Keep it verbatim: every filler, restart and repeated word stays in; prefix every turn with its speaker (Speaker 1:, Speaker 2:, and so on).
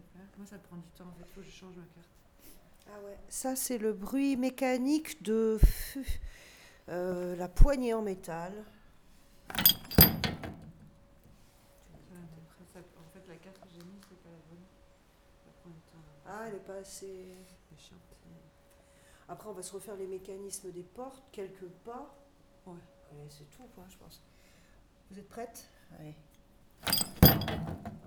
Speaker 1: faire. Moi, ça prend du temps en fait, il faut que je change ma carte.
Speaker 2: Ah ouais. Ça, c'est le bruit mécanique de euh, la poignée en métal.
Speaker 1: Ça, après, ça- en fait, la carte que j'ai mise, c'est pas la bonne. Ça prend du temps.
Speaker 2: Ah, elle n'est pas assez.
Speaker 1: C'est chiant.
Speaker 2: Après, on va se refaire les mécanismes des portes, quelques pas.
Speaker 1: Ouais.
Speaker 2: Et c'est tout, quoi, je pense. Vous êtes prête? Allez.